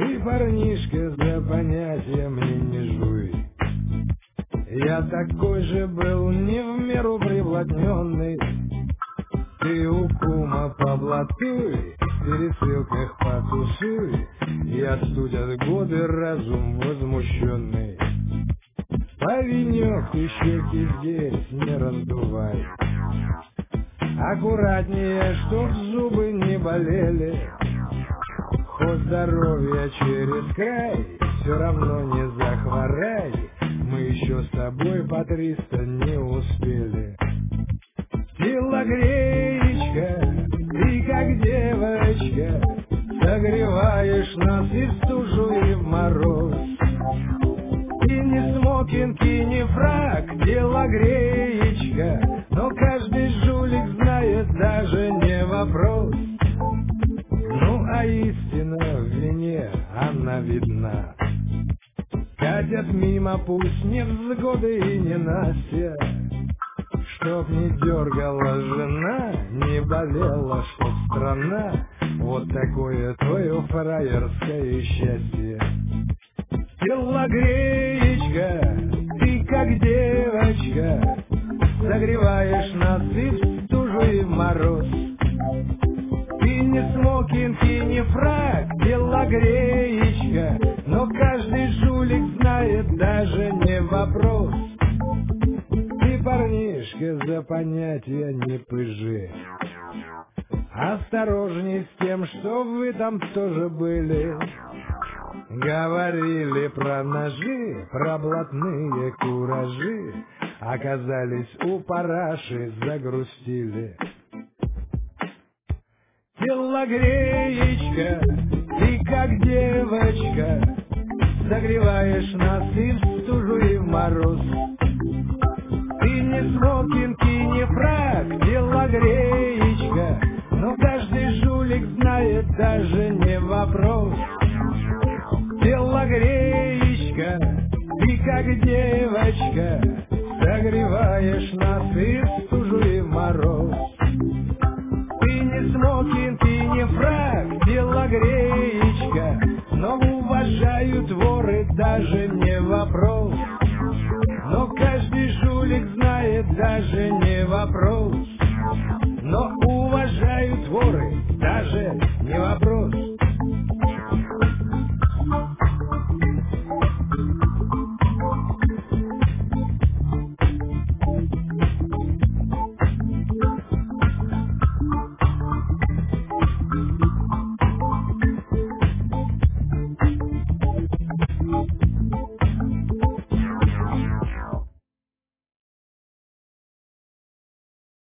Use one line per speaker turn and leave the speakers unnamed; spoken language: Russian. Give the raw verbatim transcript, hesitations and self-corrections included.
Ты, парнишка, за понятия мне не жуй. Я такой же был, не в меру приблотненный. Ты у кума поблатуй, в пересылках потусуй, и остудят годы разум возмущенный. Повинек ты щеки здесь не раздувай. Аккуратнее, чтоб зубы не болели. Хоть здоровье через край, все равно не захворай. Мы еще с тобой по триста не успели. Телогреечка, ты как девочка, согреваешь нас и в стужу, и в мороз. И не смокинг, и не фрак, телогреечка, но каждый жулик знает, даже не вопрос. Ну, а истина в вине, она видна. Катят мимо, пусть не взгоды и не Настя. Чтоб не дергала жена, не болела, чтоб страна. Вот такое твое фраерское счастье. Телогреечка, ты как девочка, согреваешь нас и в стужу, и в мороз. Ты не смокинг и не фрак, телогреечка, но каждый жулик знает, даже не вопрос. Ты, парнишка, за понятия не пыжи. Осторожней с тем, что вы там тоже были. Говорили про ножи, про блатные куражи. Оказались у параши, загрустили. Телогреечка, ты как девочка, согреваешь нас и в стужу, и в мороз. Ты не смокинг и не фрак, телогреечка, но каждый жулик знает, даже не вопрос. Телогреечка, ты как девочка, согреваешь нас и в стужу, и в мороз. Ты не смокинг и не фрак, телогреечка, но уважают воры, даже не вопрос. Но каждый жулик знает, даже не вопрос. Но уважают воры, даже не вопрос.